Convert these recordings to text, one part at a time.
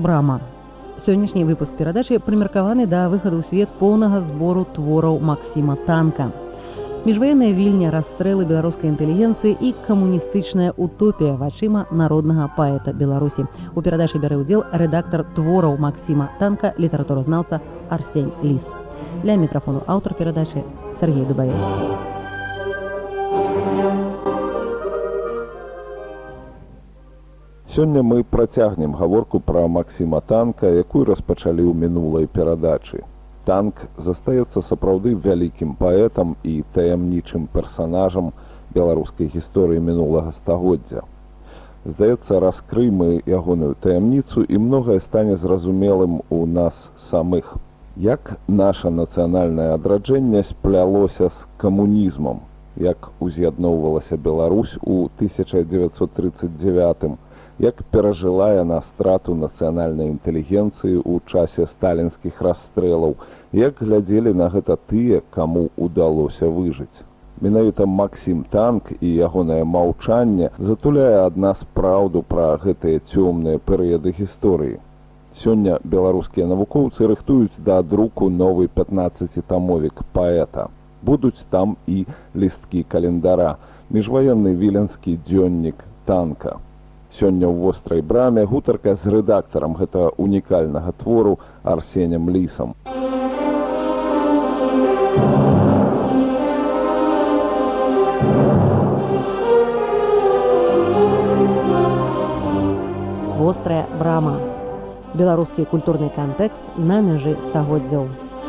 Брама. Сённяшні выпуск перадачы прымеркаваны да выхаду ў свет поўнага збору твораў Максіма Танка. Міжваенная вільня, расстрэлы беларускай інтэлігенцыі і камуністычная утопія вачыма народнага паэта Беларусі. У перадачы бярэ ўдзел рэдактар твораў Максіма Танка, літаратуразнаўца Арсень Ліс. Ля мікрафону аўтар перадачы Сергей Дубавец. Сёння мы працягнем гаворку пра Максіма Танка, якую распачалі ў мінулай перадачы. Танк застаецца сапраўды вялікім паэтам і таямнічым персанажам беларускай гісторыі мінулага стагоддзя. Здаецца, раскрый мы ягоную таямніцу, і многае стане зразумелым у нас самых. Як наша нацыянальнае адраджэнне сплялося з камунізмам, як уз'ядноўвалася Беларусь у 1939-м, як перажыла яна страту нацыянальнай інтэлігенцыі ў часе сталінскіх расстрэлаў, як глядзелі на гэта тыя, каму ўдалося выжыць. Менавіта Максім Танк і ягонае маўчанне затуляе ад нас праўду пра гэтыя цёмныя перыяды гісторыі. Сёння беларускія навукоўцы рыхтуюць да друку новы 15-тамовік паэта. Будуць там і лісткі календара, міжваенны віленскі дзённік Танка. Сёння ў вострай браме гутарка з рэдактарам гэтага унікальнага твору Арсенем Лісам. Вострая брама. Беларускі культурны кантэкст на мяжы стагоддзяў.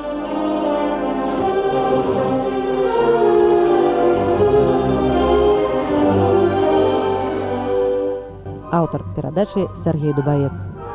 Аўтар перадачы Сергей Дубавец.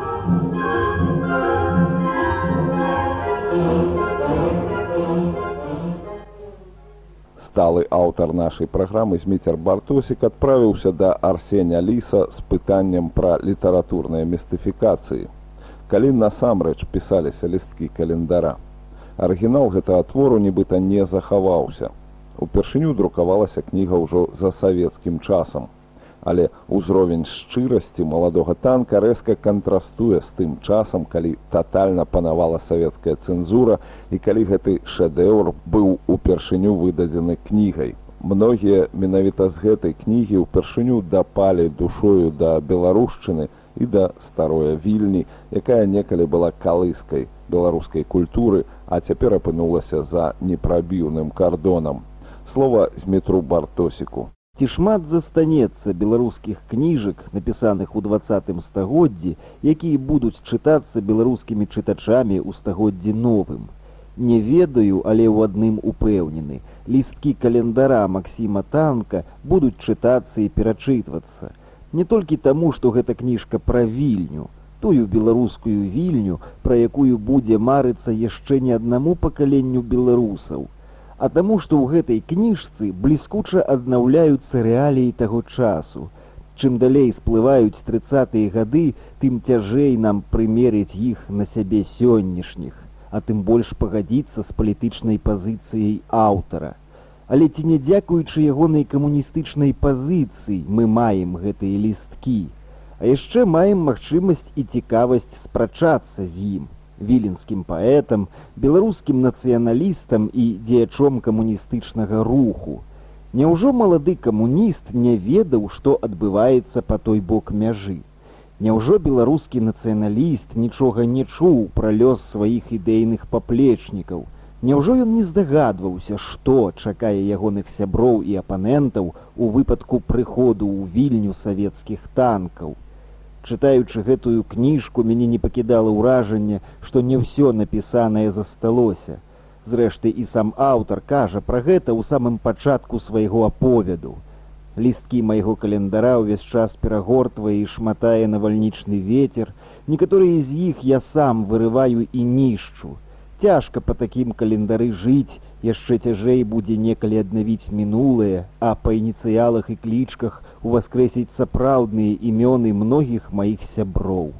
Сталы аўтар нашай праграмы Зміцер Бартосік адправіўся да Арсеня Ліса з пытаннем пра літаратурныя містыфікацыі. Калі насамрэч пісаліся лісткі календара. Арыгінал гэтага твору нібыта не захаваўся. Упершыню друкавалася кніга ўжо за савецкім часам. Але ўзровень шчырасці маладога Танка рэзка кантрастуе з тым часам, калі татальна панавала савецкая цэнзура і калі гэты шэдэўр быў упершыню выдадзены кнігай. Многія менавіта з гэтай кнігі ўпершыню дапалі душою да беларушчыны і да старой Вільні, якая некалі была калыскай беларускай культуры, а цяпер апынулася за непрабіўным кардонам. Слова Змітру Бартосіку. Ці шмат застанецца беларускіх кніжак, напісаных у 20-м стагоддзі, якія будуць чытацца беларускімі чытачамі ў стагоддзі новым. Не ведаю, але ў адным упэўнены. Лісткі календара Максіма Танка будуць чытацца і перачытвацца. Не толькі таму, што гэта кніжка пра Вільню, тую беларускую Вільню, пра якую будзе марыцца яшчэ не аднаму пакаленню беларусаў, а таму, што ў гэтай кніжцы бліскуча аднаўляюцца рэаліі таго часу. Чым далей сплываюць 30-е гады, тым цяжэй нам прымерыць іх на сябе сённяшніх, а тым больш пагадзіцца з палітычнай пазіцыяй аўтара. Але ці не дзякуючы ягонай камуністычнай пазіцыі мы маем гэтыя лісткі, а яшчэ маем магчымасць і цікавасць спрачацца з ім, віленскім паэтам, беларускім нацыяналістам і дзеячом камуністычнага руху. Няўжо малады камуніст не ведаў, што адбываецца па той бок мяжы? Няўжо беларускі нацыяналіст нічога не чуў пра лёс сваіх ідэйных паплечнікаў? Няўжо ён не здагадваўся, што чакае ягоных сяброў і апанентаў у выпадку прыходу ў Вільню савецкіх танкаў? Чытаючы гэтую кніжку, мяне не пакідала ўражанне, што не ўсё напісанае засталося. Зрэшты, і сам аўтар кажа пра гэта ў самым пачатку свайго аповеду. Лісткі майго календара ўвесь час перагортвае і шматае навальнічны вецер, некаторыя з іх я сам вырываю і нішчу. Цяжка па такім календары жыць, яшчэ цяжэй будзе некалі аднавіць мінулае, а па ініцыялах і клічках уваскрэсіць сапраўдныя імёны многіх маіх сяброў.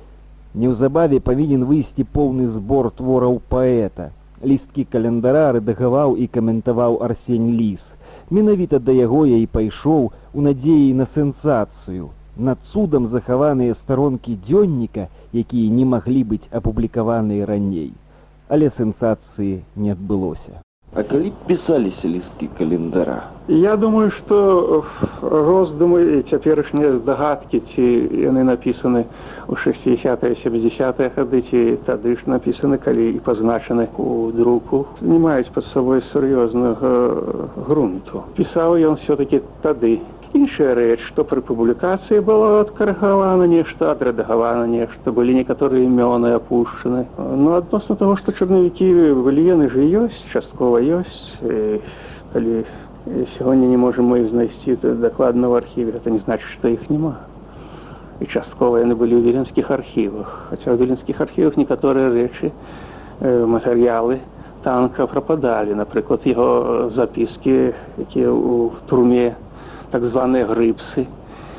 Неўзабаве павінен выйсці поўны збор твораў паэта. Лісткі календара рэдагаваў і каментаваў Арсень Ліс. Менавіта да яго я і пайшоў у надзеі на сенсацыю. Над цудам захаваныя старонкі дзённіка якія не маглі быць апублікаваныя раней. Але сенсацыі не адбылося. А калі пісаліся лісткі календара? Я думаю, што роздумы і цяперашнія здагадкі, ці яны напісаны ў 60-е, 70-е гады, ці тады ж напісаны, калі і пазначаны ў друку, не маюць пад сабой сур'ёзнага грунту. Пісаў ён все-таки тады. Іншая рэч, што пры публікацыі было адкарыгавана нешта, адрэдагавана нешта, былі некаторыя імёны апушчаны. Но адносна таго, што чарнавікі былі, яны ж ёсць, часткова ёсць. Калі сёння не можам мы іх знайсці дакладна ў архіве, гэта не значыць, што іх няма. І часткова яны былі ў віленскіх архівах. Хаця ў віленскіх архівах некаторыя рэчы, матэрыялы танка прападалі. Напрыклад, яго запіскі, якія ў турме, так званыя грыбсы.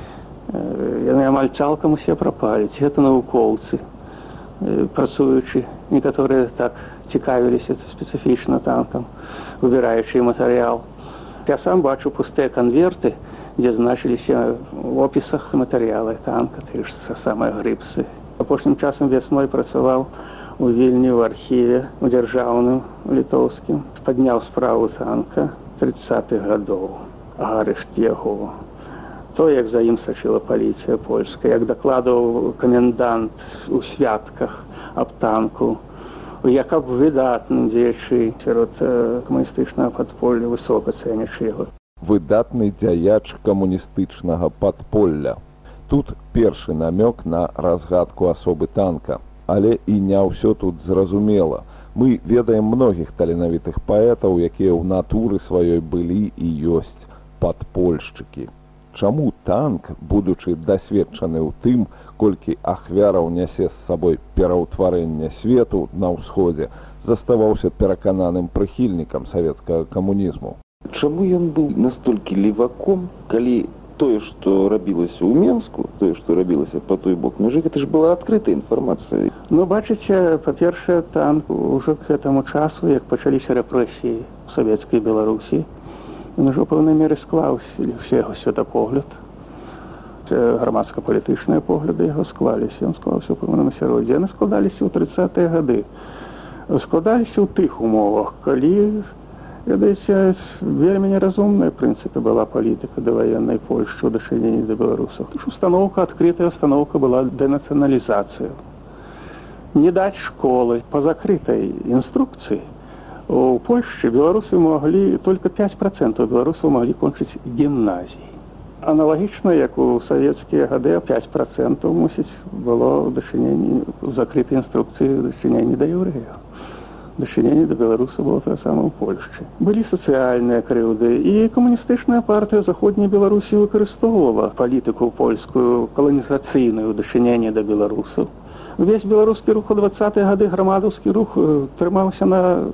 Яны амаль цалкам усе прапалі. Ці гэта навукоўцы, працуючы, некаторыя так цікавіліся спецыфічна танкам, выбіраючы матэрыял. Я сам бачу пустыя канверты, дзе значыліся ў опісах матэрыялы танка, тыя ж самыя грыбсы. Апошнім часам вясной працаваў у Вільні ў архіве, у дзяржаўным, літоўскім. Падняў справу танка 30-х гадоў. Арышт яго. То, як за ім сачыла паліцыя польская, як дакладаў камендант у святках аб танку, як аб выдатным дзеячы сярод камуністычнага падполля, высока цэнячы яго. Выдатны дзяяч камуністычнага падполля. Тут першы намёк на разгадку асобы танка. Але і не ўсё тут зразумела. Мы ведаем многіх таленавітых паэтаў, якія ў натуры сваёй былі і ёсць падпольшчыкі. Чаму танк, будучы дасведчаны ў тым, колькі ахвяраў нясе з сабой пераўтварэння свету на ўсходзе, заставаўся перакананым прыхільнікам савецкага камунізму? Чаму ён быў настолькі леваком, калі тое, што рабілася ў Менску, тое, што рабілася па той бок мяжы, гэта ж была адкрытая інфармацыя? Ну, бачыце, па-першае, танк ужо к гэтаму часу, як пачаліся рэпрэсіі ў савецкай Беларусі, ён ужо ў пэўнай меры склаўся яго светапогляд. Грамадска-палітычныя погляды яго склаліся. Ён склаўся ў пэўным асяроддзі. Яны складаліся ў 30-е гады. Складаліся ў тых умовах, калі, ведаеце, вельмі неразумная, в прынцыпе, была палітыка даваеннай Польшчы ў дачыненні да беларусаў. Устаноўка, адкрытая установка была дэнацыяналізацыя. Не даць школы па закрытай інструкцыі. У Польшчы беларусы маглі, только 5% беларусаў маглі кончыць гімназіі. Аналагічна, як у савецкія гады, 5% мусіць было дачыненні ў закрытай інструкцыі дачыненні да еўрэяў. Дачыненні да беларусаў было тое самае ў Польшчы. Былі сацыяльныя крыўды, і камуністычная партыя заходняй Беларусі выкарыстоўвала палітыку польскую, каланізацыйную дачыненні да беларусаў. Увесь беларускі рух у 20-е гады, грамадаўскі рух, трымаўся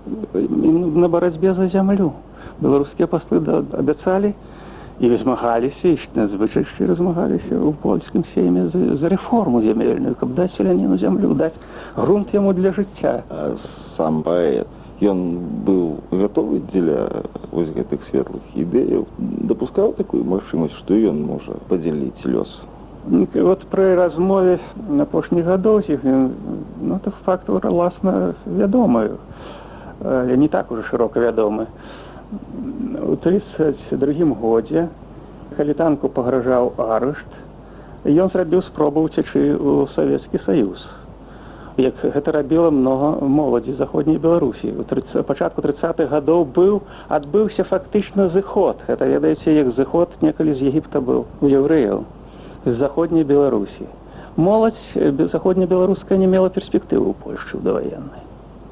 на барацьбе за зямлю. Беларускія паслы абяцалі і змагаліся, і надзвычай шчыра змагаліся ў польскім сейме за рэформу зямельную, каб даць селяніну зямлю, даць грунт яму для жыцця. А сам паэт, ён быў гатовы дзеля вось гэтых светлых ідэяў, дапускаў такую магчымасць, што ён можа падзяліць лёс? Вот пры размове апошніх гадоў, ну, это факт уласна вядомы, але не так ужо шырока вядомы. У 1932 годзе, калі танку пагражаў арышт, ён зрабіў спробу ўцячы ў Савецкі Саюз. Як гэта рабіла многа моладзі заходняй Беларусі. У пачатку 30-х гадоў адбыўся фактычна зыход. Гэта, ведаеце, як зыход некалі з Егіпта быў у яўрэяў з заходняй Беларусі. Моладзь заходнебеларуская не мела перспектывы ў Польшчы даваеннай.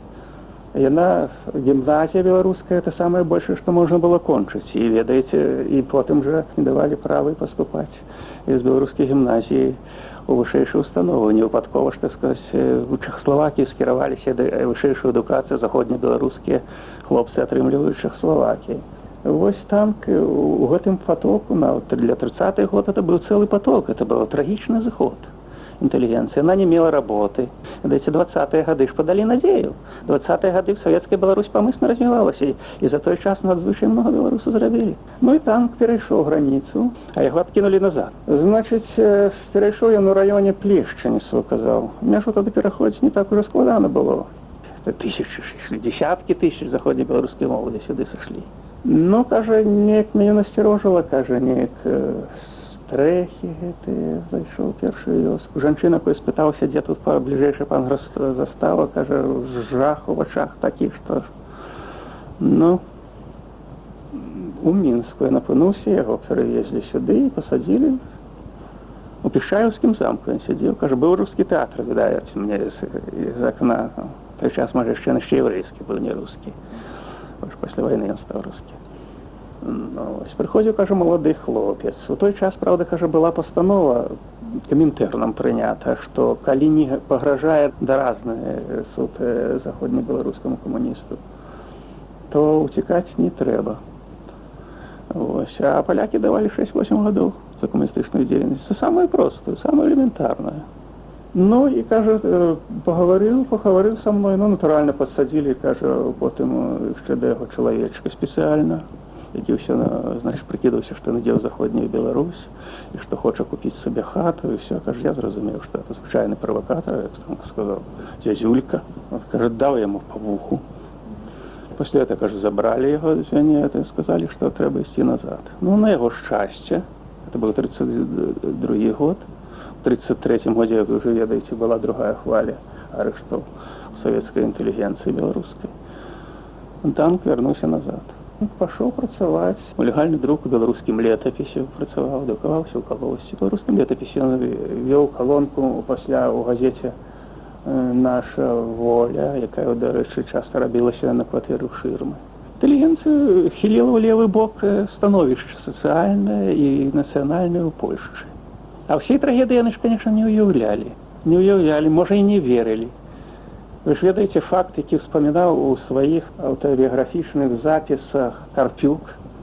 Яна, гімназія беларуская, это самае большае, што можна было кончыць. І, ведаеце, і потым жа не давалі правы паступаць з беларускай гімназіі у вышэйшую установу. Не выпадкова, што сказаць, у Чэхаславакіі скіраваліся вышэйшую адукацыю заходнебеларускія хлопцы, атрымліваюць Чэхаславакіі. Вось танк у гэтым потоку, для 30-х год, это быў цэлы поток, это быў трагічны зыход. интеллигенции, она не имела работы. Эти 20-е годы ж подали надею. 20-е годы в Советская Беларусь помысленно развивалась, и за той час надзвычай много белорусов зрабілі. Ну и танк перейшоў границу, а его откинули назад. Значит, перейшоў ён у районе Плешчаніцу, казаў. Мяжу тады пераходзіць не так уже складана было. Тысячи шли, десятки тысяч заходней беларускай моладзі сюды сышлі. Ну, кажа, неяк мяне насцярожыла, кажа, неяк стрэхі гэтыя, зайшоў першую вёску. Жанчына, якой спытаўся, дзе тут бліжэйшы пан застава, кажа, жах у вачах такі, што... Ну, у Мінску ён апынуўся, яго перавезлі сюды і пасадзілі. У Пішаеўскім замку ён сядзеў, кажа, быў рускі тэатр, відаць, мне з акна. В той час, може, ще не єврейський, був не русський. Після війни він став русський. Ну, ось приходив, каже, молодий хлопець. У той час, правда, каже, була постанова Комінтерном прийнята, що коли не погрожає доразний суд заходньобілоруському комуністу, то утікати не треба. Ось. А поляки давали 6-8 років за комуністичну діяльність. Це саме просте, саме елементарне. Ну, і, каже, поговорив со мною, ну, натурально посадили, каже, потім ще до його чоловічка спеціально, який все, значить, прикидався, що не в Заходню Білорусь, і що хоче купити собі хату, і все. Каже, я зрозумів, що це звичайний провокатор, як там сказав, зязюлька. От, каже, дав йому по вуху. Після цього, каже, забрали його зв'яніти і сказали, що треба йти назад. Ну, на його щастя, це був 32-й год, в 1933 году, як ви ведаєте, була друга хвиля арештів совєтської інтелігенції білоруської. Танк вернувся назад. Пішов працювати. У легальний друк у білоруським летописі працював, друкувався у колосі. У білоруським летописі він вів колонку після у газеті «Наша воля», яка, до речі, часто робилася на квартирах Ширми. Інтелігенція хилила у лівий бок становище соціальне і національне у Польщі. А всей трагедии они, конечно, не уявляли, может, и не верили. Вы же ведаете факт, який вспоминал у своих автобиографичных записах Карпюк,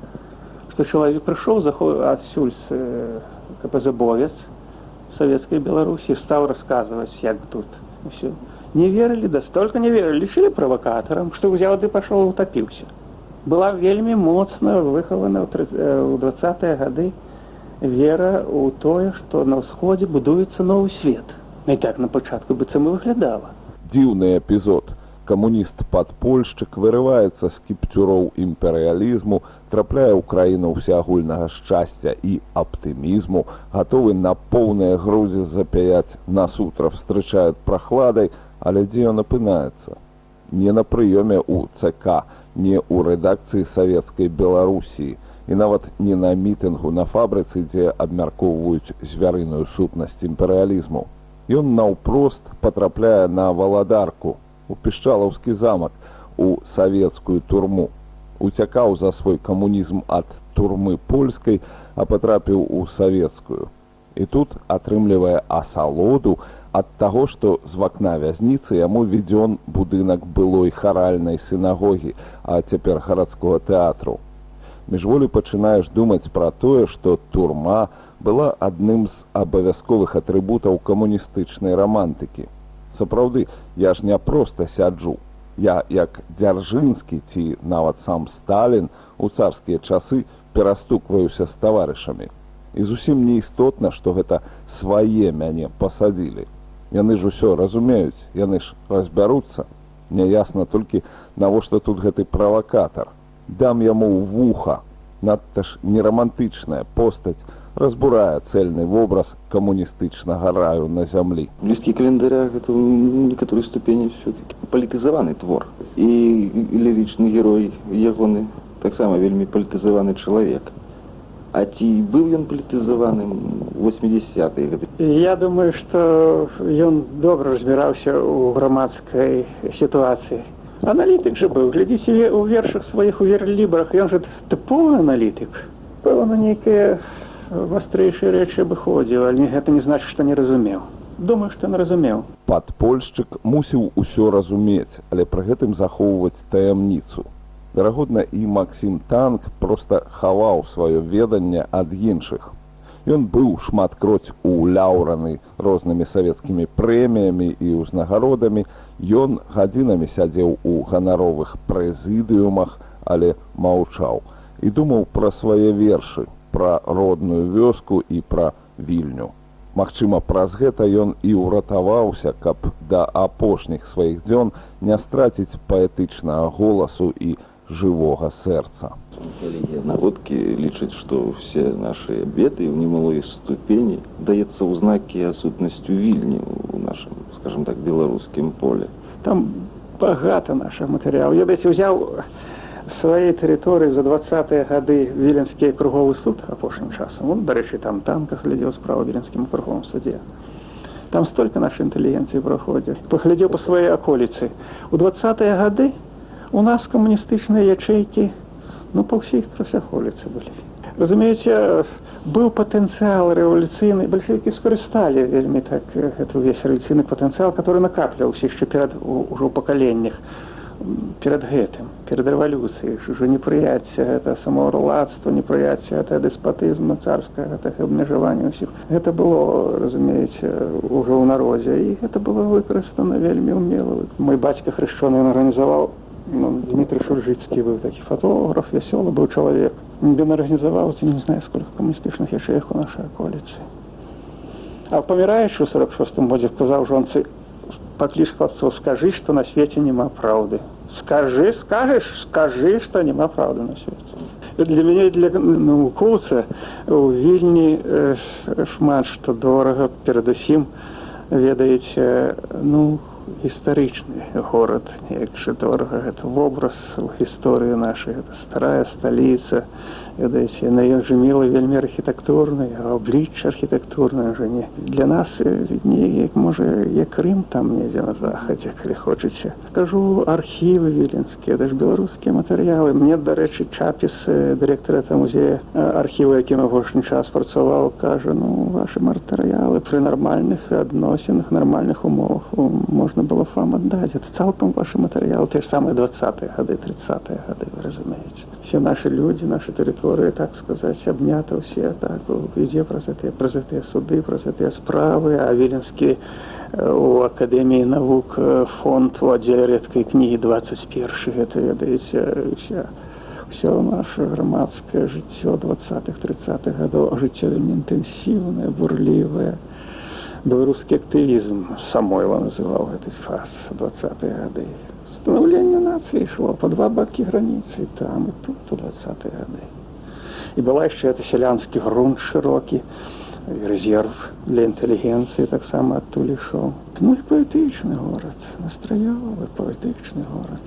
что человек пришел отсюль КПЗ-бовец Советской Беларуси и стал рассказывать, как тут. Все. Не верили, да столько не верили, лишили провокатором, что взял и пошел и утопился. Была вельми моцно выхована у 20-е годы вера у тое, што на ўсходзе будуецца новы свет. І так на пачатку быццам і выглядала. Дзіўны эпізод. Камуніст-падпольшчык вырываецца з кіпцюроў імперыялізму, трапляе ў краіну ўсеагульнага шчасця і аптымізму, гатовы на поўныя грудзі запяяць, насутра встречают прахладай, але дзе ён апынаецца? Не на прыёме ў ЦК, не ў рэдакцыі Савецкай Беларусі, і нават не на мітынгу на фабрыцы, дзе абмяркоўваюць звярыную сутнасць імперыялізму. Ён наўпрост патрапляе на Валадарку, у Пішчалаўскі замак, у савецкую турму. Уцякаў за свой камунізм ад турмы польскай, а патрапіў у савецкую. І тут атрымлівае асалоду ад таго, што з вакна вязніцы яму відзён будынак былой харальнай сінагогі, а цяпер гарадскога тэатру. Міжволі пачынаеш думаць пра тое, што турма была адным з абавязковых атрыбутаў камуністычнай рамантыкі. Сапраўды, я ж не проста сяджу. Я, як Дзяржынскі ці нават сам Сталін, у царскія часы перастукваюся з таварышамі. І зусім не істотна, што гэта свае мяне пасадзілі. Яны ж усё разумеюць, яны ж разбяруцца. Няясна толькі, навошта тут гэты правакатар. Дам яму ў вуха. Надта ж нерамантычная постаць разбурае цельны вобраз камуністычнага раю на зямлі. Лісткі календаря гэта ў некаторай ступені все-таки палітызаваны твор. І лірычны герой ягоны таксама вельмі палітызаваны чалавек. А ці быў ён палітызаваным у 80-е гады? Я думаю, што ён добра разбіраўся ў грамадскай сітуацыі. Аналітык же быў. Глядзіце, у вершах сваіх, у верлібрах, ён же тыповы аналітык. Пэўна, нейкія вастрэйшыя рэчы абыходзіў, але гэта не значыць, што не разумеў. Думаю, што не разумеў. Падпольшчык мусіў усё разумець, але пры гэтым захоўваць таямніцу. Верагодна, і Максім Танк проста хаваў сваё веданне ад іншых. Ён быў шматкроць уляўраны рознымі савецкімі прэміямі і ўзнагародамі. Ён гадзінамі сядзеў у ганаровых прэзідыумах, але маўчаў і думаў пра свае вершы, пра родную вёску і пра Вільню. Магчыма, праз гэта ён і ўратаваўся, каб да апошніх сваіх дзён не страціць паэтычнага голасу і жывога сэрца. Коллеги наводки лічаць, што все наши беды в немалой ступені даецца ў знакі асутнасцю Вільні у нашым, скажем так, беларускім поле. Там багата наших матэрыялаў. Я десь узяў сваёй тэрыторыі за 20-е гады Віленскі круговы суд апошнім часам. Он, дарэчы, там танка глядзеў справу Віленскім круговым суде. Там столько нашей интеллигенции проходит. Поглядел по своей околице. У 20-е годы у нас коммунистичные ячейки, ну, по всей красоходице были. Разумеется, был потенциал революционный. Большевики скористали вельми так, это весь революционный потенциал, который накапливался еще уже в поколениях. Перед гэтым, перед рэвалюцыяй, уже непрыяцце гэта самаўладства, непрыяцце гэта деспотызма царскага, гэта абмежаванне ўсіх. Гэта было, разумееце, уже ў народзе, і гэта было выкарыстана вельмі ўмела. Мой бацька хрышчоны арганізаваў, Дмитрий Шульжицкий быў такі фотограф, вясёлы быў чалавек. Ён арганізаваў, не знаю, сколько камуністычных ячеек у нашай аколіцы. А паміраючы ў 46-м годзе сказаў жонцы: «Поклич хлопцов, скажи, что на свете нема правды». Скажи, скажи, что нема правды на свете. Для меня, для навукоўца, у Вільні шмат што дорага, перадусім, ведаеце, гістарычны горад, неяк жа дорага. Гэта вобраз у гісторыі нашай, гэта старая сталіца, ведаеце, яна жа мела вельмі архітэктурнай, аблічча архітэктурнае жа не. Для нас неяк, можа, як Рым там недзе на захадзе, калі хочаце. Кажу, архівы віленскія, даже беларускія матэрыялы. Мне, дарэчы, Чапіс, дырэктар этого музея архіву, якім апошні час працаваў, кажа, ваши матэрыялы пры нармальных адносінах, нармальных умовах можна было вам отдать. Это цалком ваши материалы, те же самые 20-е годы, 30-е годы, вы разумеете. Все наши люди, наши территории, так сказать, обняты все, так, везде про эти суды, про эти справы, а Віленскі у Академии наук фонд у отделе редкой книги 21, это, ведаете, все наше громадское житье 20-х, 30-х годов, житье интенсивное, бурливое. Белорусский активизм, Самойло называл этот фаз, 20-е годы. Становление нации шло по два баки границы, и там, и тут, в 20-е годы. И была еще это селянский грунт широкий, резерв для интеллигенции, так само оттуда шел. Ну и поэтичный город, настроевый поэтичный город.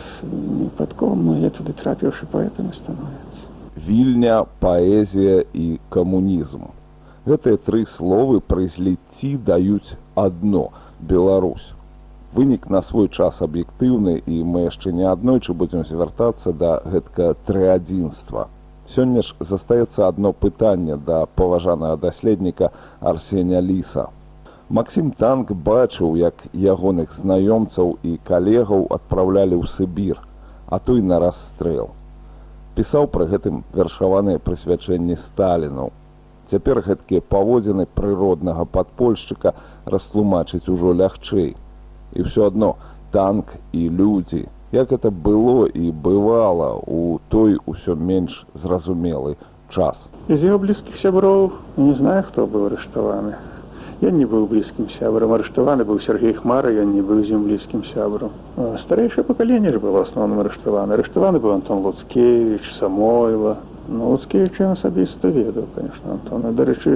Неподком, но я туди трапивши поэтами становятся. Вільня, паэзія і камунізм. Гэтыя тры словы пры зліцці даюць адно – Беларусь. Вынік на свой час аб'ектыўны, і мы яшчэ не аднойчы будзем звяртацца да гэткага трыадзінства. Сёння ж застаецца адно пытанне да паважанага даследніка Арсеня Ліса. Максім Танк бачыў, як ягоных знаёмцаў і калегаў адпраўлялі ў Сібір, а то і на расстрэл. Пісаў пры гэтым вершаваныя прысвячэнні Сталіну. Цяпер гэткія паводзіны прыроднага падпольшчыка растлумачыць ужо лягчэй. І ўсё адно Танк і людзі, як это было і бывала ў той усё менш зразумелы час. Из его близких сяброў не знаю, хто быў арыштаваны. Я не быў блізкім сябрам. Арыштаваны быў Сергей Хмара, я не быў з ім блізкім сябрам. Старэйшае пакаленне ж было асноўным арыштаваны. Арыштаваны быў Антон Луцкевіч, Самойло. Луцкевіч я асабіста ведаў, конечно, Антона. Дарэчы,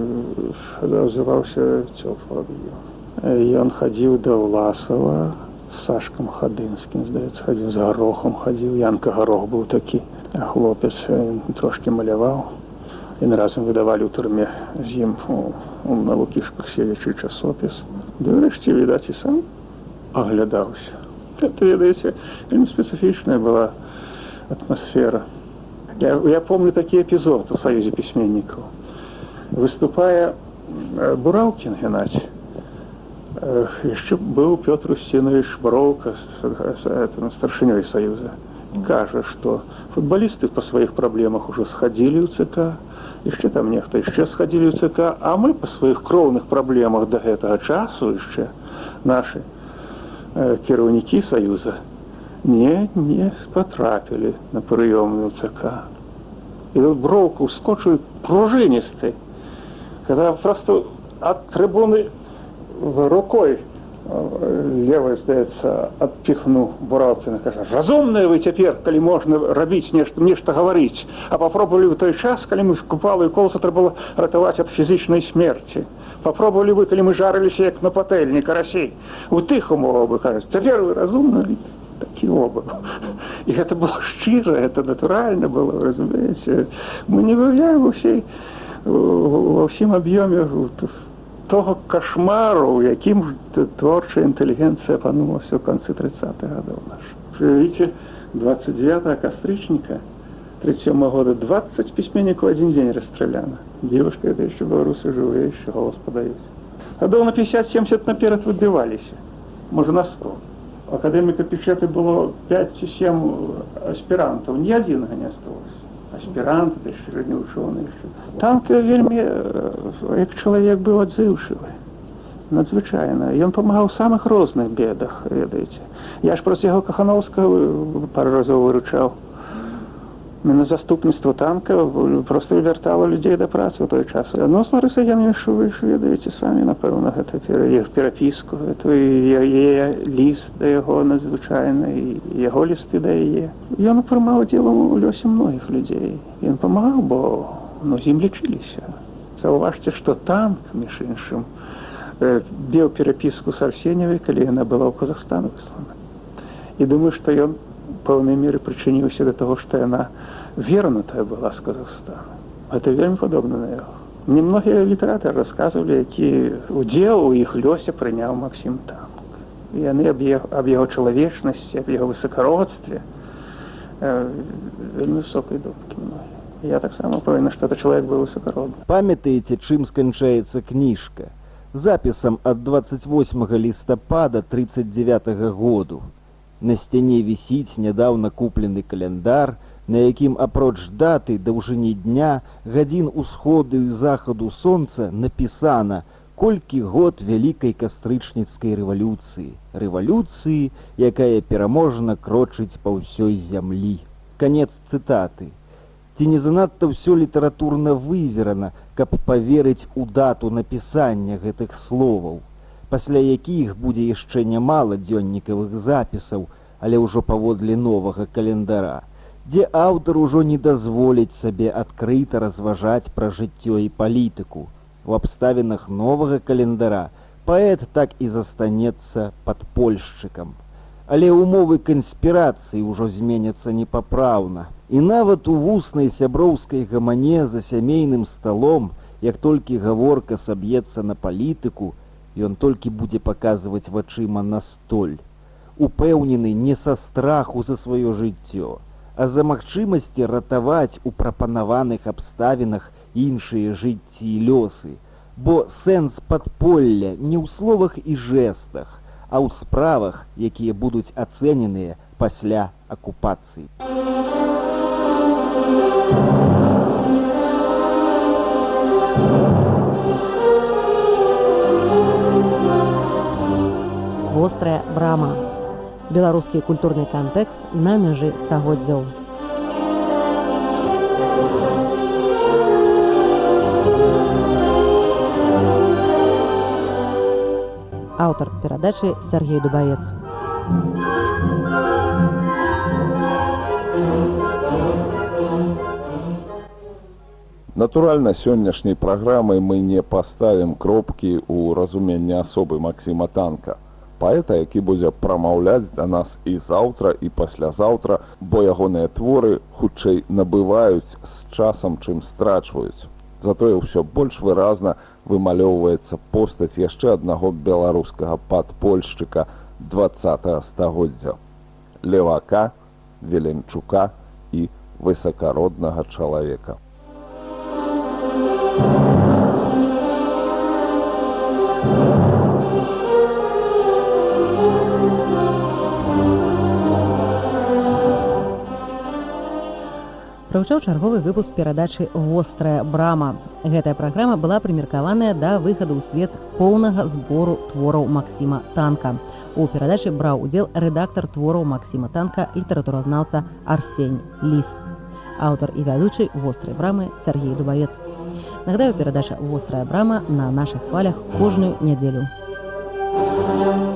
называўся цёпла. Ён хадзіў да Ўласава з Сашкам Хадынскім, здаецца, хадзіў, з Гарохом хадзіў. Янка Гарох быў такі хлопец, трошкі маляваў. Яны разам выдавалі ў турме з ім на Лукішках-Севічы часопіс. Ды ўрэшце, відаць, і сам аглядаўся. Это, ведаеце, вельмі спецыфічная была атмасфера. Я помню такий эпизод у Союзе письменников. Выступая Бураўкін Геннадий, еще был Петр Устинович Боровка, старшиней Союза, кажа, что футболисты по своих проблемах уже сходили в ЦК, яшчэ там нехта яшчэ схадзілі ў ЦК, а мы па сваіх кроўных праблемах да гэтага часу яшчэ нашы кіраўнікі Саюза не патрапілі на прыёмную ЦК. І тут броўка ускочыў пружыністы, когда просто от трибуны рукой левой, здаецца, адпіхнуў Бураўкіна, кажа: разумныя вы цяпер, калі можна рабіць нешта гаварыць, а попробовали вы той час, калі мы купалы і колса трэба было ратаваць ад фізічнай смерці. Попробовали вы, калі мы жарыліся як на патэльні карасей. У тых умовах, вы кажаце, цяпер вы разумны, такі оба. І гэта было шчыра, гэта натуральна было, разумееце. Мы не выявляем ва ўсім аб'ёме того кошмару, яким творчая интеллигенция опанулась в конце 30-х годов наших. Видите, 29 кастрычника 37 года 20 письменников один день расстреляно. Девушка, это еще белорусы живые, еще голос подают. Годов на 50-70 наперед выбивались, может на 100. У академика Печеты было 5-7 аспирантов, ни один не осталось. Аспірант, да сярэдні вучоны яшчэ. Танка вельмі, як чалавек быў адзыўшывы, надзвычайна. Ён памагаў у самых розных бедах, ведаеце. Я ж праз яго Кахановскага пару разоў выручаў. На заступніцтва танка просто вяртала людзей да працы ў той час. Ну, з Ларысай Яновічу вы ж ведаеце самі, напэўна, гэта іх перапіску, гэта яе ліст да яго надзвычайны, і яго лісты да яе. Ён прымаў удзел у лёсе многіх людзей. Ён памагаў, бо з ім лічыліся. Заўважце, што танк, між іншым, вёў перапіску з Арсеньевай, калі яна была ў Казахстан выслана. І думаю, што ён в пэўнай меры прычыніўся да таго, што яна вернутая была з Казахстана. Это вельмі падобна на яго. Мне многія літаратары расказвалі, які удзел у іх лёсе прыняў Максім Танк. І яны аб яго чалавечнасці, аб яго высакародстве вельмі высокай думкі многія. Я таксама пэўна, што этот чалавек быў высакародны. Памятаеце, чым сканчаецца кніжка? Запісам ад 28 лістапада 39 году. На сцяне вісіць нядаўна куплены каляндар, на якім апроч даты, даўжыні дня, гадзін усходу і захаду сонца напісана, колькі год вялікай кастрычніцкай рэвалюцыі. Рэвалюцыі, якая пераможна крочыць па ўсёй зямлі. Канец цытаты. Ці не занадта ўсё літаратурна выверана, каб паверыць у дату напісання гэтых словаў, пасля якіх будзе яшчэ нямала дзённікавых запісаў, але ўжо паводле новага календара, дзе аўтар ужо не дазволіць сабе адкрыта разважаць пра жыццё і палітыку. У абставінах новага календара паэт так і застанецца падпольшчыкам. Але умовы канспірацыі ўжо зменяцца непапраўна. І нават у вуснай сяброўскай гамане за сямейным сталом, як толькі гаворка саб'ецца на палітыку, ён толькі будзе паказваць вачыма на столь, упэўнены не са страху за сваё жыццё, а за магчымасці ратаваць у прапанаваных абставінах іншыя жыцці і лёсы, бо сэнс падполля не ў словах і жэстах, а ў справах, якія будуць ацэненыя пасля акупацыі. Вострая брама. Беларускі культурны кантэкст на мяжы стагоддзяў. Аўтар перадачы Сергей Дубавец. Натуральна, сённяшняй праграмай мы не паставім кропкі ў разуменні асобы Максіма Танка, паэта, які будзе прамаўляць да нас і заўтра, і паслязаўтра, бо ягоныя творы хутчэй набываюць з часам, чым страчваюць. Затое ўсё больш выразна вымалёўваецца постаць яшчэ аднаго беларускага падпольшчыка 20-го стагоддзя – левака, веленчука і высакароднага чалавека. прагучаў чарговы выпуск перадачы «Вострая брама». Гэтая праграма была прымеркаваная да выхаду ў свет поўнага збору твораў Максіма Танка. У перадачы браў удзел рэдактар твораў Максіма Танка, літаратуразнаўца Арсень Ліс. Аўтар і вядучы «Вострай брамы» Сергей Дубавец. Нагадаю, перадача «Вострая брама» на нашых хвалях кожную нядзелю.